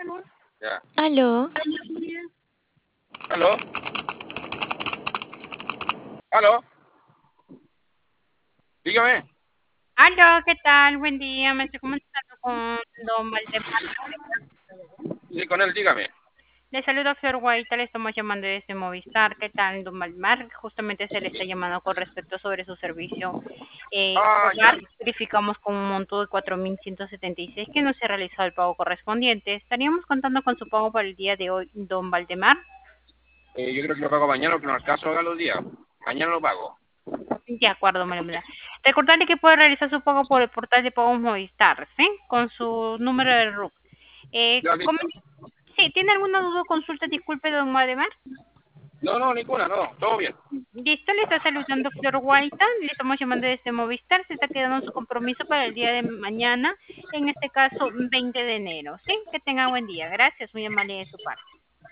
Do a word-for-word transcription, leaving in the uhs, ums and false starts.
Ya. Aló, ¿Aló? ¿Aló? Dígame. Aló, ¿qué tal? Buen día. Me estoy comunicando con don Valdemar. Sí, con él, dígame. Le saludo Flor Guaita, le estamos llamando desde Movistar. ¿Qué tal, don Valdemar? Justamente se le está llamando con respecto sobre su servicio eh, Ah, ya. hogar. Verificamos con un monto de cuatro mil ciento setenta y seis que no se ha realizado el pago correspondiente. ¿Estaríamos contando con su pago para el día de hoy, don Valdemar? Eh, yo creo que lo pago mañana porque no alcanzo a pagar los días. Mañana lo pago. De acuerdo, María. Recordarle que puede realizar su pago por el portal de pagos Movistar, ¿sí? Con su número de R U C. Eh, Ya, listo. comen- sí, ¿tiene alguna duda o consulta? Disculpe, don Valdemar. No, no, ninguna, no. Todo bien. Listo, le está saludando Flor Guaita, le estamos llamando desde Movistar, se está quedando su compromiso para el día de mañana, en este caso veinte de enero, ¿sí? Que tenga buen día, gracias, muy amable de su parte.